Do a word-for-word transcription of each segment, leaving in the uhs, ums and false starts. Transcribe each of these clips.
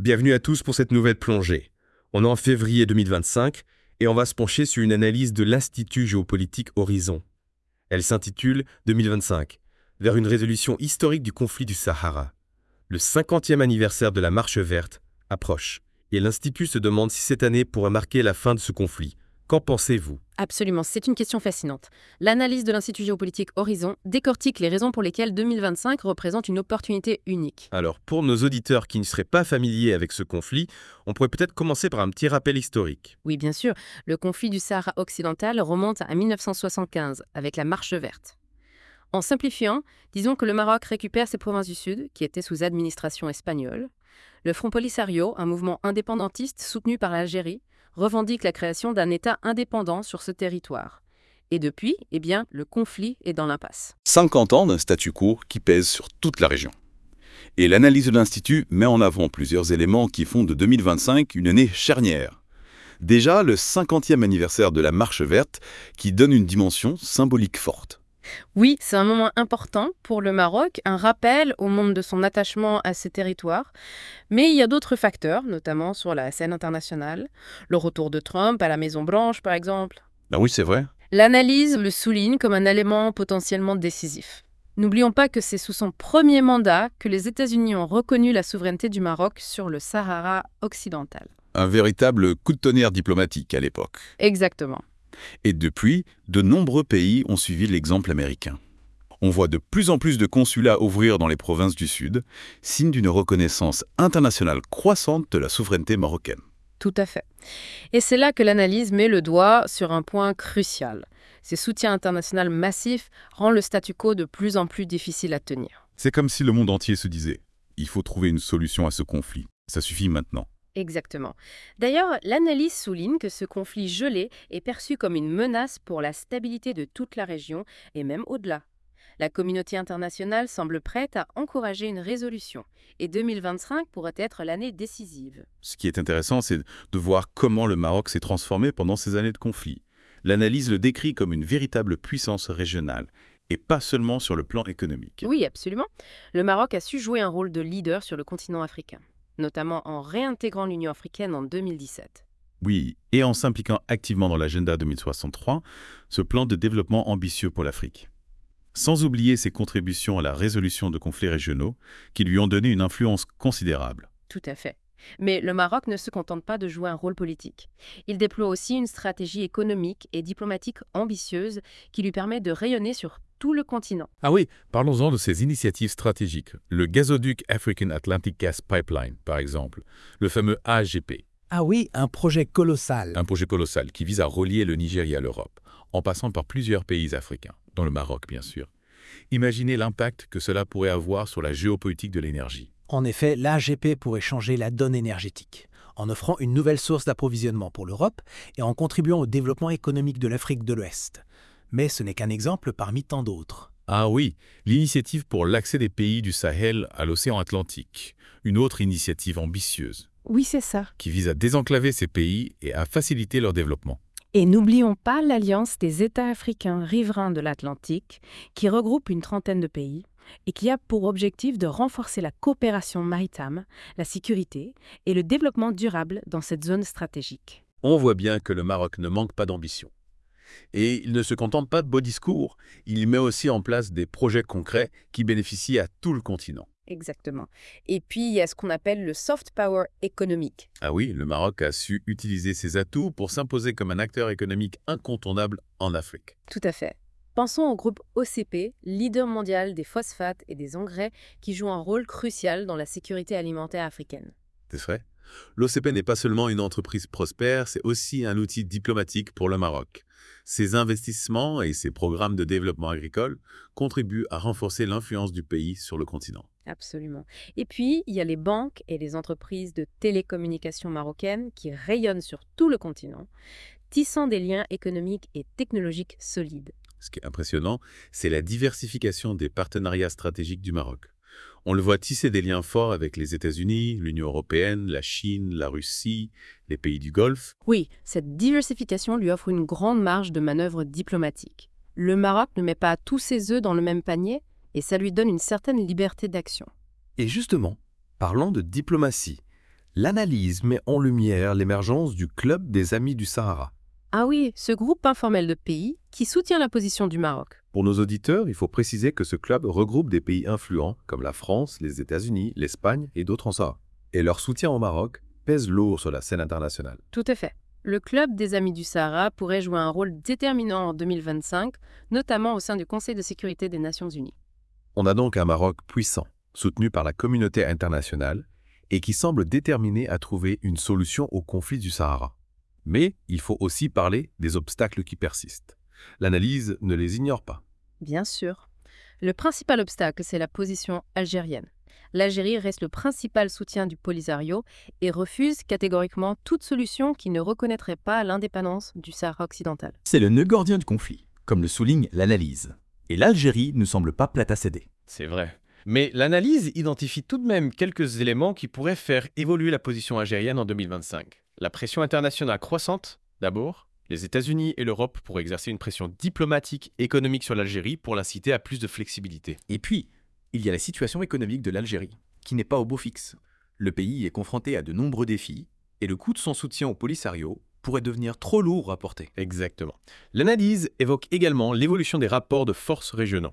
Bienvenue à tous pour cette nouvelle plongée. On est en février deux mille vingt-cinq et on va se pencher sur une analyse de l'Institut géopolitique Horizon. Elle s'intitule deux mille vingt-cinq, vers une résolution historique du conflit du Sahara. Le cinquantième anniversaire de la Marche verte approche et l'Institut se demande si cette année pourrait marquer la fin de ce conflit. Qu'en pensez-vous ? Absolument, c'est une question fascinante. L'analyse de l'Institut géopolitique Horizon décortique les raisons pour lesquelles deux mille vingt-cinq représente une opportunité unique. Alors, pour nos auditeurs qui ne seraient pas familiers avec ce conflit, on pourrait peut-être commencer par un petit rappel historique. Oui, bien sûr, le conflit du Sahara occidental remonte à mille neuf cent soixante-quinze, avec la Marche verte. En simplifiant, disons que le Maroc récupère ses provinces du Sud, qui étaient sous administration espagnole. Le Front Polisario, un mouvement indépendantiste soutenu par l'Algérie, revendique la création d'un État indépendant sur ce territoire. Et depuis, eh bien, le conflit est dans l'impasse. cinquante ans d'un statu quo qui pèse sur toute la région. Et l'analyse de l'Institut met en avant plusieurs éléments qui font de deux mille vingt-cinq une année charnière. Déjà, le cinquantième anniversaire de la Marche verte qui donne une dimension symbolique forte. Oui, c'est un moment important pour le Maroc, un rappel au monde de son attachement à ces territoires. Mais il y a d'autres facteurs, notamment sur la scène internationale. Le retour de Trump à la Maison-Blanche, par exemple. Ben oui, c'est vrai. L'analyse le souligne comme un élément potentiellement décisif. N'oublions pas que c'est sous son premier mandat que les États-Unis ont reconnu la souveraineté du Maroc sur le Sahara occidental. Un véritable coup de tonnerre diplomatique à l'époque. Exactement. Et depuis, de nombreux pays ont suivi l'exemple américain. On voit de plus en plus de consulats ouvrir dans les provinces du Sud, signe d'une reconnaissance internationale croissante de la souveraineté marocaine. Tout à fait. Et c'est là que l'analyse met le doigt sur un point crucial. Ces soutiens internationaux massifs rendent le statu quo de plus en plus difficile à tenir. C'est comme si le monde entier se disait « Il faut trouver une solution à ce conflit. Ça suffit maintenant ». Exactement. D'ailleurs, l'analyse souligne que ce conflit gelé est perçu comme une menace pour la stabilité de toute la région et même au-delà. La communauté internationale semble prête à encourager une résolution et deux mille vingt-cinq pourrait être l'année décisive. Ce qui est intéressant, c'est de voir comment le Maroc s'est transformé pendant ces années de conflit. L'analyse le décrit comme une véritable puissance régionale et pas seulement sur le plan économique. Oui, absolument. Le Maroc a su jouer un rôle de leader sur le continent africain, notamment en réintégrant l'Union africaine en deux mille dix-sept. Oui, et en s'impliquant activement dans l'agenda deux mille soixante-trois, ce plan de développement ambitieux pour l'Afrique. Sans oublier ses contributions à la résolution de conflits régionaux qui lui ont donné une influence considérable. Tout à fait. Mais le Maroc ne se contente pas de jouer un rôle politique. Il déploie aussi une stratégie économique et diplomatique ambitieuse qui lui permet de rayonner sur tout le continent. Ah oui, parlons-en de ces initiatives stratégiques. Le gazoduc African Atlantic Gas Pipeline, par exemple, le fameux A G P. Ah oui, un projet colossal. Un projet colossal qui vise à relier le Nigeria à l'Europe, en passant par plusieurs pays africains, dont le Maroc bien sûr. Imaginez l'impact que cela pourrait avoir sur la géopolitique de l'énergie. En effet, l'A G P pourrait changer la donne énergétique, en offrant une nouvelle source d'approvisionnement pour l'Europe et en contribuant au développement économique de l'Afrique de l'Ouest. Mais ce n'est qu'un exemple parmi tant d'autres. Ah oui, l'initiative pour l'accès des pays du Sahel à l'océan Atlantique, une autre initiative ambitieuse. Oui, c'est ça. Qui vise à désenclaver ces pays et à faciliter leur développement. Et n'oublions pas l'Alliance des États africains riverains de l'Atlantique, qui regroupe une trentaine de pays et qui a pour objectif de renforcer la coopération maritime, la sécurité et le développement durable dans cette zone stratégique. On voit bien que le Maroc ne manque pas d'ambition. Et il ne se contente pas de beaux discours, il met aussi en place des projets concrets qui bénéficient à tout le continent. Exactement. Et puis, il y a ce qu'on appelle le soft power économique. Ah oui, le Maroc a su utiliser ses atouts pour s'imposer comme un acteur économique incontournable en Afrique. Tout à fait. Pensons au groupe O C P, leader mondial des phosphates et des engrais, qui joue un rôle crucial dans la sécurité alimentaire africaine. C'est vrai. L'O C P n'est pas seulement une entreprise prospère, c'est aussi un outil diplomatique pour le Maroc. Ses investissements et ses programmes de développement agricole contribuent à renforcer l'influence du pays sur le continent. Absolument. Et puis, il y a les banques et les entreprises de télécommunications marocaines qui rayonnent sur tout le continent, tissant des liens économiques et technologiques solides. Ce qui est impressionnant, c'est la diversification des partenariats stratégiques du Maroc. On le voit tisser des liens forts avec les États-Unis, l'Union européenne, la Chine, la Russie, les pays du Golfe. Oui, cette diversification lui offre une grande marge de manœuvre diplomatique. Le Maroc ne met pas tous ses œufs dans le même panier et ça lui donne une certaine liberté d'action. Et justement, parlant de diplomatie, L'analyse met en lumière l'émergence du Club des Amis du Sahara. Ah oui, ce groupe informel de pays qui soutient la position du Maroc. Pour nos auditeurs, il faut préciser que ce club regroupe des pays influents comme la France, les États-Unis, l'Espagne et d'autres en Sahara. Et leur soutien au Maroc pèse lourd sur la scène internationale. Tout à fait. Le Club des Amis du Sahara pourrait jouer un rôle déterminant en deux mille vingt-cinq, notamment au sein du Conseil de sécurité des Nations Unies. On a donc un Maroc puissant, soutenu par la communauté internationale et qui semble déterminé à trouver une solution au conflit du Sahara. Mais il faut aussi parler des obstacles qui persistent. L'analyse ne les ignore pas. Bien sûr. Le principal obstacle, c'est la position algérienne. L'Algérie reste le principal soutien du Polisario et refuse catégoriquement toute solution qui ne reconnaîtrait pas l'indépendance du Sahara occidental. C'est le nœud gordien du conflit, comme le souligne l'analyse. Et l'Algérie ne semble pas prête à céder. C'est vrai. Mais l'analyse identifie tout de même quelques éléments qui pourraient faire évoluer la position algérienne en deux mille vingt-cinq. La pression internationale croissante, d'abord. Les États-Unis et l'Europe pourraient exercer une pression diplomatique et économique sur l'Algérie pour l'inciter à plus de flexibilité. Et puis, il y a la situation économique de l'Algérie, qui n'est pas au beau fixe. Le pays est confronté à de nombreux défis, et le coût de son soutien au Polisario pourrait devenir trop lourd à porter. Exactement. L'analyse évoque également l'évolution des rapports de force régionaux.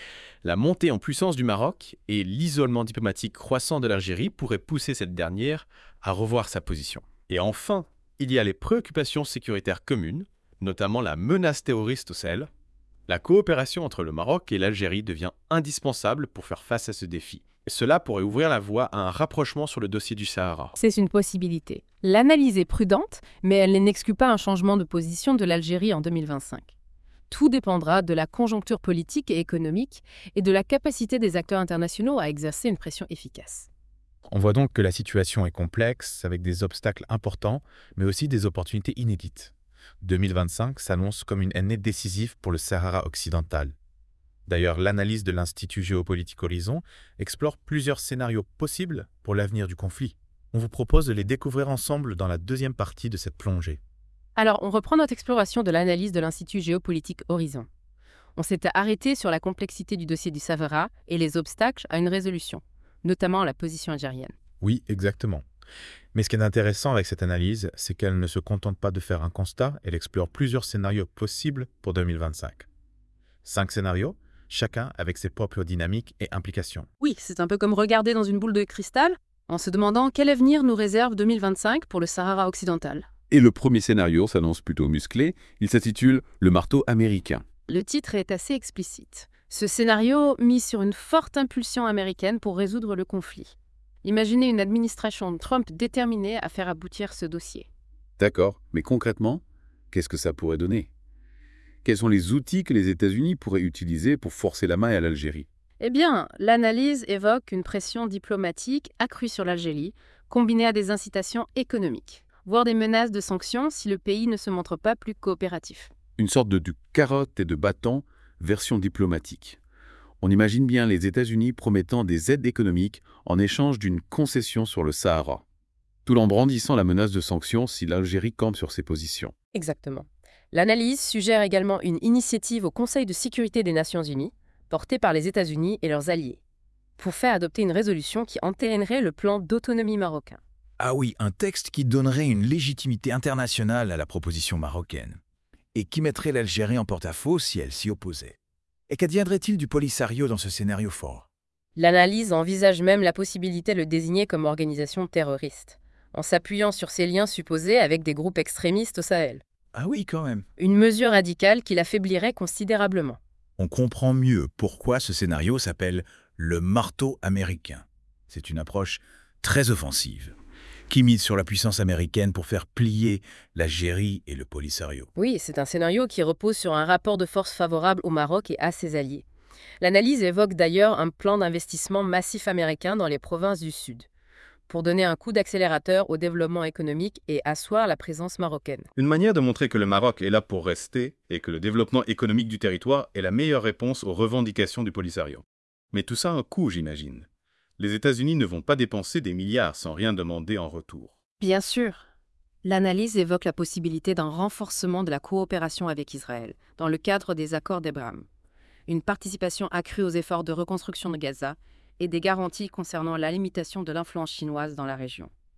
La montée en puissance du Maroc et l'isolement diplomatique croissant de l'Algérie pourraient pousser cette dernière à revoir sa position. Et enfin, il y a les préoccupations sécuritaires communes, notamment la menace terroriste au Sahel. La coopération entre le Maroc et l'Algérie devient indispensable pour faire face à ce défi. Et cela pourrait ouvrir la voie à un rapprochement sur le dossier du Sahara. C'est une possibilité. L'analyse est prudente, mais elle n'exclut pas un changement de position de l'Algérie en deux mille vingt-cinq. Tout dépendra de la conjoncture politique et économique et de la capacité des acteurs internationaux à exercer une pression efficace. On voit donc que la situation est complexe, avec des obstacles importants, mais aussi des opportunités inédites. deux mille vingt-cinq s'annonce comme une année décisive pour le Sahara occidental. D'ailleurs, l'analyse de l'Institut géopolitique Horizon explore plusieurs scénarios possibles pour l'avenir du conflit. On vous propose de les découvrir ensemble dans la deuxième partie de cette plongée. Alors, on reprend notre exploration de l'analyse de l'Institut géopolitique Horizon. On s'était arrêté sur la complexité du dossier du Sahara et les obstacles à une résolution, notamment la position algérienne. Oui, exactement. Mais ce qui est intéressant avec cette analyse, c'est qu'elle ne se contente pas de faire un constat, elle explore plusieurs scénarios possibles pour deux mille vingt-cinq. Cinq scénarios, chacun avec ses propres dynamiques et implications. Oui, c'est un peu comme regarder dans une boule de cristal en se demandant quel avenir nous réserve deux mille vingt-cinq pour le Sahara occidental. Et le premier scénario s'annonce plutôt musclé, il s'intitule « Le marteau américain ». Le titre est assez explicite. Ce scénario mise sur une forte impulsion américaine pour résoudre le conflit. Imaginez une administration Trump déterminée à faire aboutir ce dossier. D'accord, mais concrètement, qu'est-ce que ça pourrait donner? Quels sont les outils que les États-Unis pourraient utiliser pour forcer la main à l'Algérie? Eh bien, l'analyse évoque une pression diplomatique accrue sur l'Algérie, combinée à des incitations économiques, voire des menaces de sanctions si le pays ne se montre pas plus coopératif. Une sorte de, de carotte et de bâton, version diplomatique. On imagine bien les États-Unis promettant des aides économiques en échange d'une concession sur le Sahara, tout en brandissant la menace de sanctions si l'Algérie campe sur ses positions. Exactement. L'analyse suggère également une initiative au Conseil de sécurité des Nations Unies, portée par les États-Unis et leurs alliés, pour faire adopter une résolution qui entérinerait le plan d'autonomie marocain. Ah oui, un texte qui donnerait une légitimité internationale à la proposition marocaine, et qui mettrait l'Algérie en porte-à-faux si elle s'y opposait. Et qu'adviendrait-il du Polisario dans ce scénario fort? L'analyse envisage même la possibilité de le désigner comme organisation terroriste, en s'appuyant sur ses liens supposés avec des groupes extrémistes au Sahel. Ah oui, quand même. Une mesure radicale qui l'affaiblirait considérablement. On comprend mieux pourquoi ce scénario s'appelle « le marteau américain ». C'est une approche très offensive, qui mise sur la puissance américaine pour faire plier l'Algérie et le Polisario. Oui, c'est un scénario qui repose sur un rapport de force favorable au Maroc et à ses alliés. L'analyse évoque d'ailleurs un plan d'investissement massif américain dans les provinces du Sud, pour donner un coup d'accélérateur au développement économique et asseoir la présence marocaine. Une manière de montrer que le Maroc est là pour rester et que le développement économique du territoire est la meilleure réponse aux revendications du Polisario. Mais tout ça a un coût, j'imagine. Les États-Unis ne vont pas dépenser des milliards sans rien demander en retour. Bien sûr. L'analyse évoque la possibilité d'un renforcement de la coopération avec Israël, dans le cadre des accords d'Abraham. Une participation accrue aux efforts de reconstruction de Gaza et des garanties concernant la limitation de l'influence chinoise dans la région.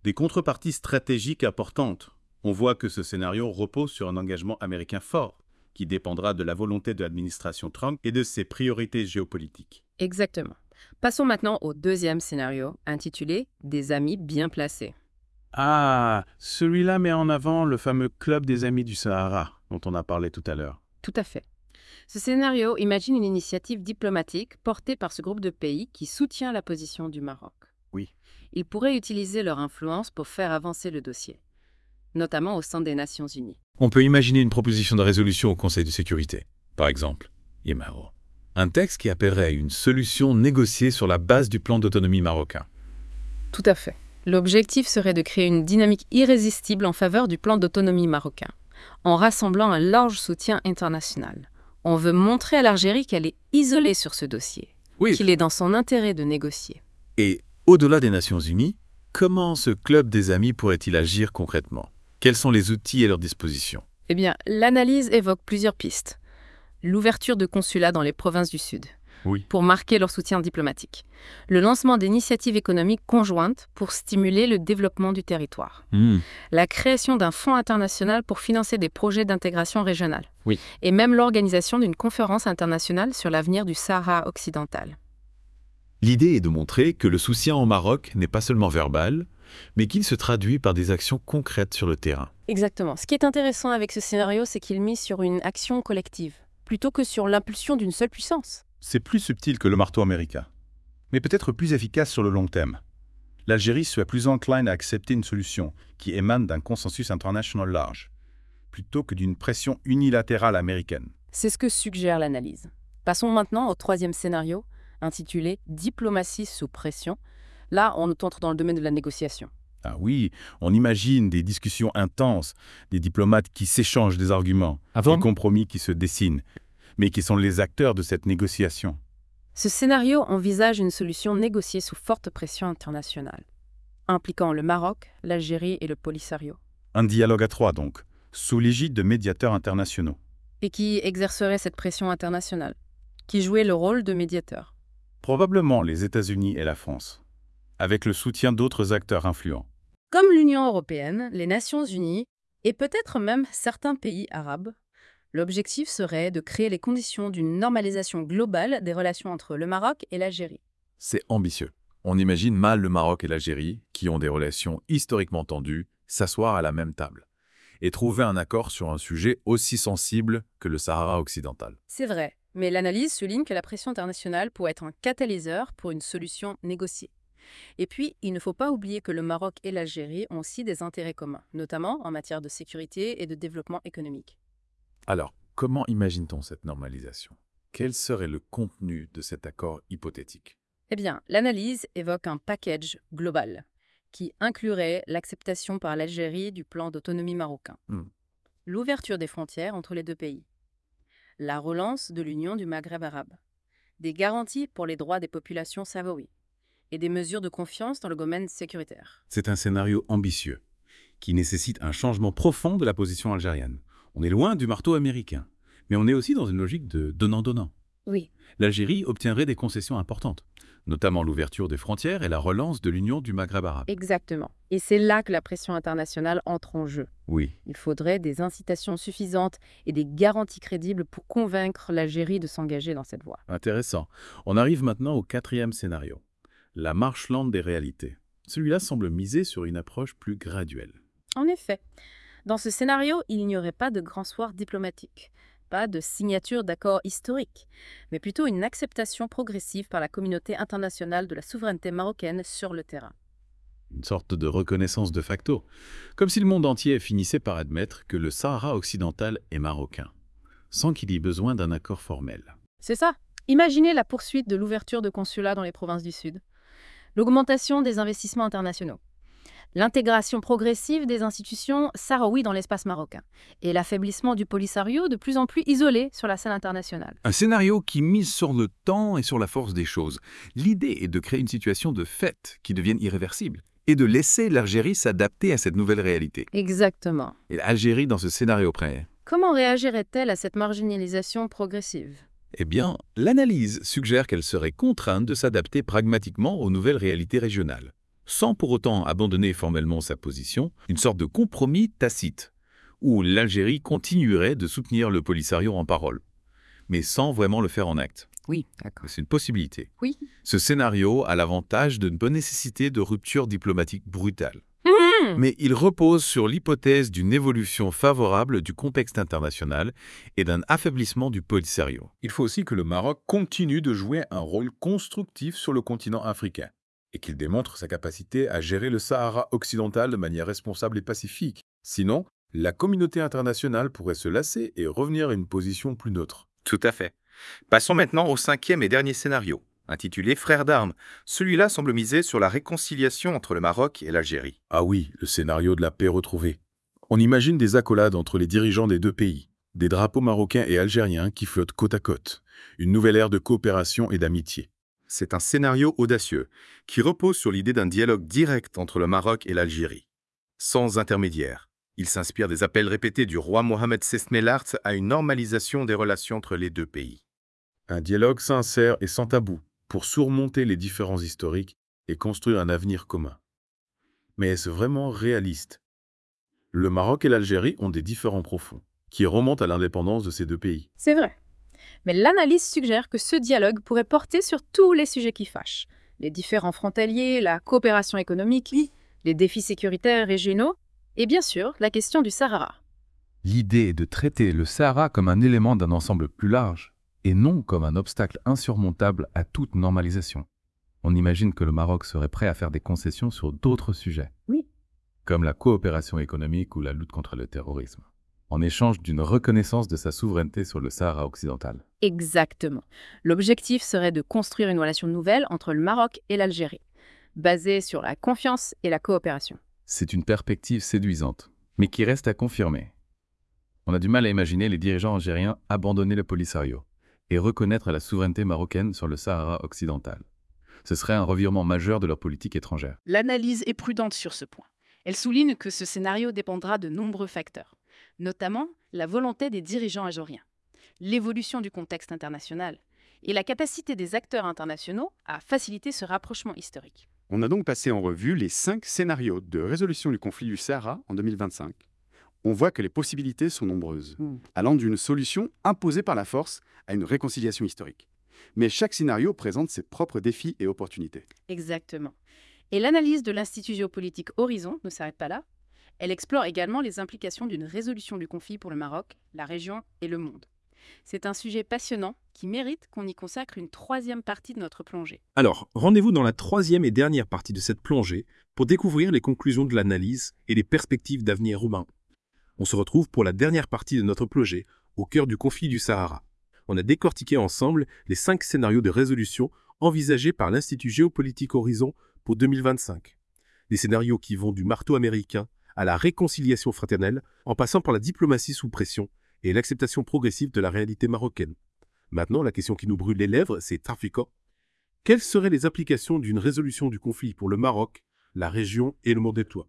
Des contreparties stratégiques importantes. On voit que ce scénario repose sur un engagement américain fort, qui dépendra de la volonté de l'administration Trump et de ses priorités géopolitiques. Exactement. Passons maintenant au deuxième scénario, intitulé « Des amis bien placés ». Ah, celui-là met en avant le fameux club des amis du Sahara, dont on a parlé tout à l'heure. Tout à fait. Ce scénario imagine une initiative diplomatique portée par ce groupe de pays qui soutient la position du Maroc. Oui. Ils pourraient utiliser leur influence pour faire avancer le dossier, notamment au sein des Nations Unies. On peut imaginer une proposition de résolution au Conseil de sécurité, par exemple, Yemaro. Un texte qui appellerait à une solution négociée sur la base du plan d'autonomie marocain. Tout à fait. L'objectif serait de créer une dynamique irrésistible en faveur du plan d'autonomie marocain, en rassemblant un large soutien international. On veut montrer à l'Algérie qu'elle est isolée sur ce dossier, Oui. qu'il est dans son intérêt de négocier. Et au-delà des Nations Unies, comment ce club des amis pourrait-il agir concrètement? Quels sont les outils à leur disposition? Eh bien, l'analyse évoque plusieurs pistes. L'ouverture de consulats dans les provinces du Sud, Oui. pour marquer leur soutien diplomatique. Le lancement d'initiatives économiques conjointes pour stimuler le développement du territoire. Hmm. La création d'un fonds international pour financer des projets d'intégration régionale. Oui. Et même l'organisation d'une conférence internationale sur l'avenir du Sahara occidental. L'idée est de montrer que le soutien au Maroc n'est pas seulement verbal, mais qu'il se traduit par des actions concrètes sur le terrain. Exactement. Ce qui est intéressant avec ce scénario, c'est qu'il mise sur une action collective, plutôt que sur l'impulsion d'une seule puissance. C'est plus subtil que le marteau américain, mais peut-être plus efficace sur le long terme. L'Algérie serait plus encline à accepter une solution qui émane d'un consensus international large, plutôt que d'une pression unilatérale américaine. C'est ce que suggère l'analyse. Passons maintenant au troisième scénario, intitulé « Diplomatie sous pression ». Là, on entre dans le domaine de la négociation. Ah oui, on imagine des discussions intenses, des diplomates qui s'échangent des arguments, des compromis qui se dessinent, mais qui sont les acteurs de cette négociation. Ce scénario envisage une solution négociée sous forte pression internationale, impliquant le Maroc, l'Algérie et le Polisario, Un dialogue à trois donc, sous l'égide de médiateurs internationaux. et qui exercerait cette pression internationale, qui jouait le rôle de médiateur. Probablement les États-Unis et la France, avec le soutien d'autres acteurs influents. Comme l'Union européenne, les Nations unies et peut-être même certains pays arabes, l'objectif serait de créer les conditions d'une normalisation globale des relations entre le Maroc et l'Algérie. C'est ambitieux. On imagine mal le Maroc et l'Algérie, qui ont des relations historiquement tendues, s'asseoir à la même table et trouver un accord sur un sujet aussi sensible que le Sahara occidental. C'est vrai, mais l'analyse souligne que la pression internationale pourrait être un catalyseur pour une solution négociée. Et puis, il ne faut pas oublier que le Maroc et l'Algérie ont aussi des intérêts communs, notamment en matière de sécurité et de développement économique. Alors, comment imagine-t-on cette normalisation? Quel serait le contenu de cet accord hypothétique? Eh bien, l'analyse évoque un package global qui inclurait l'acceptation par l'Algérie du plan d'autonomie marocain, Hmm. l'ouverture des frontières entre les deux pays, la relance de l'Union du Maghreb arabe, des garanties pour les droits des populations sahraouies et des mesures de confiance dans le domaine sécuritaire. C'est un scénario ambitieux, qui nécessite un changement profond de la position algérienne. On est loin du marteau américain, mais on est aussi dans une logique de donnant-donnant. Oui. L'Algérie obtiendrait des concessions importantes, notamment l'ouverture des frontières et la relance de l'Union du Maghreb arabe. Exactement. Et c'est là que la pression internationale entre en jeu. Oui, Il faudrait des incitations suffisantes et des garanties crédibles pour convaincre l'Algérie de s'engager dans cette voie. intéressant. On arrive maintenant au quatrième scénario, la marche lente des réalités. Celui-là semble miser sur une approche plus graduelle. En effet, dans ce scénario, il n'y aurait pas de grand soir diplomatique, pas de signature d'accords historiques, mais plutôt une acceptation progressive par la communauté internationale de la souveraineté marocaine sur le terrain. Une sorte de reconnaissance de facto, comme si le monde entier finissait par admettre que le Sahara occidental est marocain, sans qu'il y ait besoin d'un accord formel. C'est ça. Imaginez la poursuite de l'ouverture de consulats dans les provinces du Sud, l'augmentation des investissements internationaux, l'intégration progressive des institutions sahraouies dans l'espace marocain et l'affaiblissement du Polisario de plus en plus isolé sur la scène internationale. Un scénario qui mise sur le temps et sur la force des choses. L'idée est de créer une situation de fait qui devienne irréversible et de laisser l'Algérie s'adapter à cette nouvelle réalité. Exactement. Et l'Algérie, dans ce scénario près, Comment réagirait-elle à cette marginalisation progressive? eh bien, l'analyse suggère qu'elle serait contrainte de s'adapter pragmatiquement aux nouvelles réalités régionales. sans pour autant abandonner formellement sa position, une sorte de compromis tacite, où l'Algérie continuerait de soutenir le Polisario en parole, mais sans vraiment le faire en acte. Oui, d'accord. C'est une possibilité. Oui. Ce scénario a l'avantage de ne pas nécessiter de rupture diplomatique brutale. Mmh. Mais il repose sur l'hypothèse d'une évolution favorable du contexte international et d'un affaiblissement du Polisario. Il faut aussi que le Maroc continue de jouer un rôle constructif sur le continent africain et qu'il démontre sa capacité à gérer le Sahara occidental de manière responsable et pacifique. Sinon, la communauté internationale pourrait se lasser et revenir à une position plus neutre. Tout à fait. Passons maintenant au cinquième et dernier scénario, intitulé « Frères d'armes ». Celui-là semble miser sur la réconciliation entre le Maroc et l'Algérie. Ah oui, le scénario de la paix retrouvée. On imagine des accolades entre les dirigeants des deux pays, des drapeaux marocains et algériens qui flottent côte à côte, une nouvelle ère de coopération et d'amitié. C'est un scénario audacieux, qui repose sur l'idée d'un dialogue direct entre le Maroc et l'Algérie, sans intermédiaire. Il s'inspire des appels répétés du roi Mohamed seize Melart à une normalisation des relations entre les deux pays. Un dialogue sincère et sans tabou pour surmonter les différences historiques et construire un avenir commun. Mais est-ce vraiment réaliste? Le Maroc et l'Algérie ont des différends profonds, qui remontent à l'indépendance de ces deux pays. C'est vrai. Mais l'analyse suggère que ce dialogue pourrait porter sur tous les sujets qui fâchent. Les différends frontaliers, la coopération économique, les défis sécuritaires régionaux, et bien sûr, la question du Sahara. L'idée est de traiter le Sahara comme un élément d'un ensemble plus large, et non comme un obstacle insurmontable à toute normalisation. On imagine que le Maroc serait prêt à faire des concessions sur d'autres sujets, Oui. comme la coopération économique ou la lutte contre le terrorisme, en échange d'une reconnaissance de sa souveraineté sur le Sahara occidental. Exactement. L'objectif serait de construire une relation nouvelle entre le Maroc et l'Algérie, basée sur la confiance et la coopération. C'est une perspective séduisante, mais qui reste à confirmer. On a du mal à imaginer les dirigeants algériens abandonner le Polisario et reconnaître la souveraineté marocaine sur le Sahara occidental. Ce serait un revirement majeur de leur politique étrangère. L'analyse est prudente sur ce point. Elle souligne que ce scénario dépendra de nombreux facteurs, notamment la volonté des dirigeants algériens, l'évolution du contexte international et la capacité des acteurs internationaux à faciliter ce rapprochement historique. On a donc passé en revue les cinq scénarios de résolution du conflit du Sahara en deux mille vingt-cinq. On voit que les possibilités sont nombreuses, Mm. allant d'une solution imposée par la force à une réconciliation historique. Mais chaque scénario présente ses propres défis et opportunités. Exactement. Et l'analyse de l'Institut géopolitique Horizon ne s'arrête pas là. Elle explore également les implications d'une résolution du conflit pour le Maroc, la région et le monde. C'est un sujet passionnant qui mérite qu'on y consacre une troisième partie de notre plongée. Alors, rendez-vous dans la troisième et dernière partie de cette plongée pour découvrir les conclusions de l'analyse et les perspectives d'avenir humain. On se retrouve pour la dernière partie de notre plongée au cœur du conflit du Sahara. On a décortiqué ensemble les cinq scénarios de résolution envisagés par l'Institut géopolitique Horizon pour deux mille vingt-cinq. Des scénarios qui vont du marteau américain à la réconciliation fraternelle, en passant par la diplomatie sous pression et l'acceptation progressive de la réalité marocaine. Maintenant, la question qui nous brûle les lèvres, c'est trafiquant. Quelles seraient les implications d'une résolution du conflit pour le Maroc, la région et le monde étoile?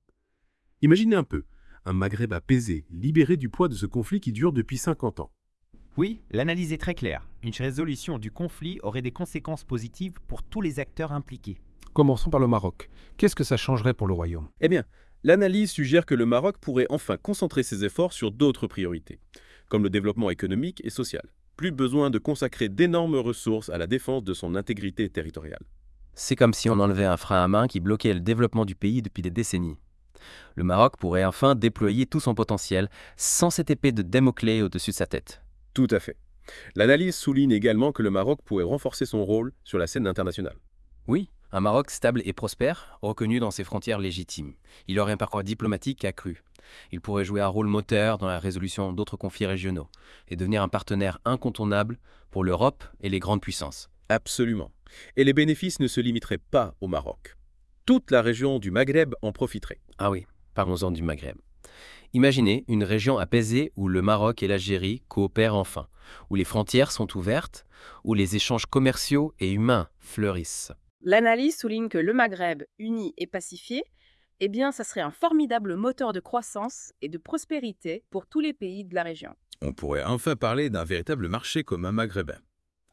Imaginez un peu, un Maghreb apaisé, libéré du poids de ce conflit qui dure depuis cinquante ans. Oui, l'analyse est très claire. Une résolution du conflit aurait des conséquences positives pour tous les acteurs impliqués. Commençons par le Maroc. Qu'est-ce que ça changerait pour le royaume? Eh bien, l'analyse suggère que le Maroc pourrait enfin concentrer ses efforts sur d'autres priorités, comme le développement économique et social. Plus besoin de consacrer d'énormes ressources à la défense de son intégrité territoriale. C'est comme si on enlevait un frein à main qui bloquait le développement du pays depuis des décennies. Le Maroc pourrait enfin déployer tout son potentiel sans cette épée de Damoclès au-dessus de sa tête. Tout à fait. L'analyse souligne également que le Maroc pourrait renforcer son rôle sur la scène internationale. Oui, un Maroc stable et prospère, reconnu dans ses frontières légitimes. Il aurait un parcours diplomatique accru. Il pourrait jouer un rôle moteur dans la résolution d'autres conflits régionaux et devenir un partenaire incontournable pour l'Europe et les grandes puissances. Absolument. Et les bénéfices ne se limiteraient pas au Maroc. Toute la région du Maghreb en profiterait. Ah oui, parlons-en du Maghreb. Imaginez une région apaisée où le Maroc et l'Algérie coopèrent enfin, où les frontières sont ouvertes, où les échanges commerciaux et humains fleurissent. L'analyse souligne que le Maghreb, uni et pacifié, eh bien, ça serait un formidable moteur de croissance et de prospérité pour tous les pays de la région. On pourrait enfin parler d'un véritable marché commun maghrébin.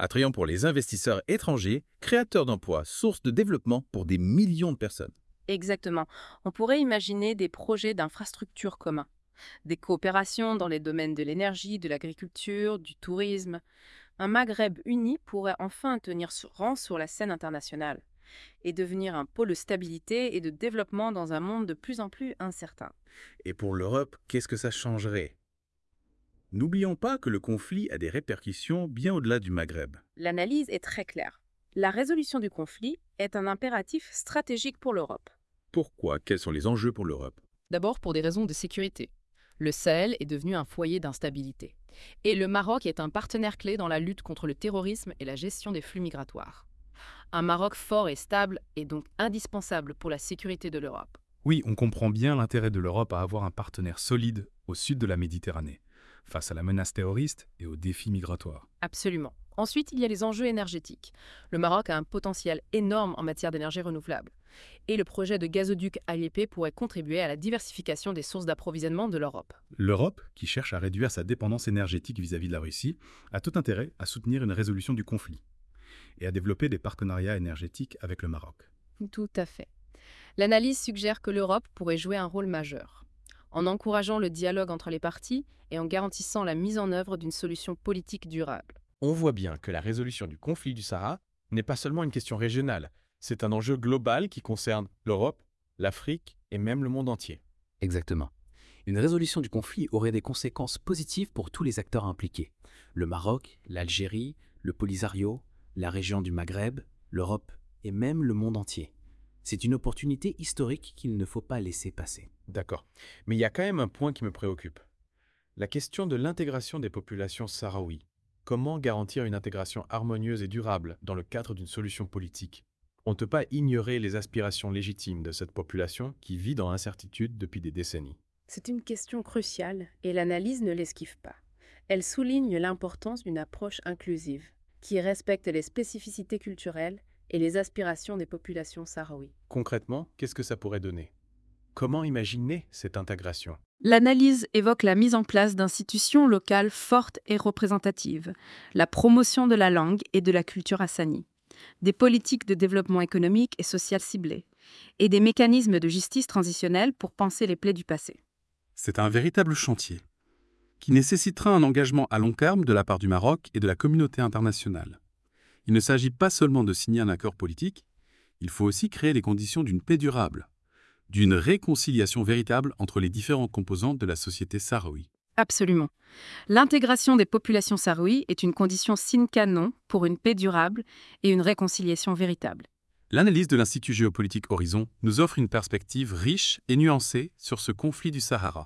attrayant pour les investisseurs étrangers, créateur d'emplois, source de développement pour des millions de personnes. Exactement. On pourrait imaginer des projets d'infrastructures communs, des coopérations dans les domaines de l'énergie, de l'agriculture, du tourisme. Un Maghreb uni pourrait enfin tenir sur- rang sur la scène internationale et devenir un pôle de stabilité et de développement dans un monde de plus en plus incertain. Et pour l'Europe, qu'est-ce que ça changerait? N'oublions pas que le conflit a des répercussions bien au-delà du Maghreb. L'analyse est très claire. La résolution du conflit est un impératif stratégique pour l'Europe. Pourquoi? Quels sont les enjeux pour l'Europe? D'abord pour des raisons de sécurité. Le Sahel est devenu un foyer d'instabilité. Et le Maroc est un partenaire clé dans la lutte contre le terrorisme et la gestion des flux migratoires. Un Maroc fort et stable est donc indispensable pour la sécurité de l'Europe. Oui, on comprend bien l'intérêt de l'Europe à avoir un partenaire solide au sud de la Méditerranée, face à la menace terroriste et aux défis migratoires. Absolument. Ensuite, il y a les enjeux énergétiques. Le Maroc a un potentiel énorme en matière d'énergie renouvelable. Et le projet de gazoduc A L P pourrait contribuer à la diversification des sources d'approvisionnement de l'Europe. L'Europe, qui cherche à réduire sa dépendance énergétique vis-à-vis de la Russie, a tout intérêt à soutenir une résolution du conflit et à développer des partenariats énergétiques avec le Maroc. Tout à fait. L'analyse suggère que l'Europe pourrait jouer un rôle majeur, en encourageant le dialogue entre les parties et en garantissant la mise en œuvre d'une solution politique durable. On voit bien que la résolution du conflit du Sahara n'est pas seulement une question régionale, c'est un enjeu global qui concerne l'Europe, l'Afrique et même le monde entier. Exactement. Une résolution du conflit aurait des conséquences positives pour tous les acteurs impliqués. Le Maroc, l'Algérie, le Polisario, la région du Maghreb, l'Europe et même le monde entier. C'est une opportunité historique qu'il ne faut pas laisser passer. D'accord. Mais il y a quand même un point qui me préoccupe. La question de l'intégration des populations sahraouis. Comment garantir une intégration harmonieuse et durable dans le cadre d'une solution politique? On ne peut pas ignorer les aspirations légitimes de cette population qui vit dans l'incertitude depuis des décennies. C'est une question cruciale et l'analyse ne l'esquive pas. Elle souligne l'importance d'une approche inclusive qui respecte les spécificités culturelles et les aspirations des populations sahraouies. Concrètement, qu'est-ce que ça pourrait donner? Comment imaginer cette intégration? L'analyse évoque la mise en place d'institutions locales fortes et représentatives, la promotion de la langue et de la culture hassani, des politiques de développement économique et social ciblées, et des mécanismes de justice transitionnelle pour panser les plaies du passé. C'est un véritable chantier qui nécessitera un engagement à long terme de la part du Maroc et de la communauté internationale. Il ne s'agit pas seulement de signer un accord politique, il faut aussi créer les conditions d'une paix durable, d'une réconciliation véritable entre les différentes composantes de la société sahraoui. Absolument. L'intégration des populations sahraouies est une condition sine qua non pour une paix durable et une réconciliation véritable. L'analyse de l'Institut géopolitique Horizon nous offre une perspective riche et nuancée sur ce conflit du Sahara.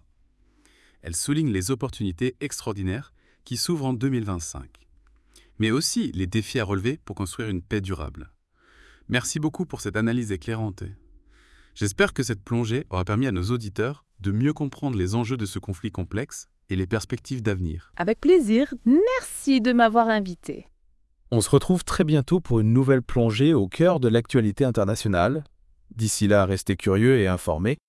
Elle souligne les opportunités extraordinaires qui s'ouvrent en deux mille vingt-cinq, mais aussi les défis à relever pour construire une paix durable. Merci beaucoup pour cette analyse éclairante. J'espère que cette plongée aura permis à nos auditeurs de mieux comprendre les enjeux de ce conflit complexe et les perspectives d'avenir. Avec plaisir, merci de m'avoir invité. On se retrouve très bientôt pour une nouvelle plongée au cœur de l'actualité internationale. D'ici là, restez curieux et informés.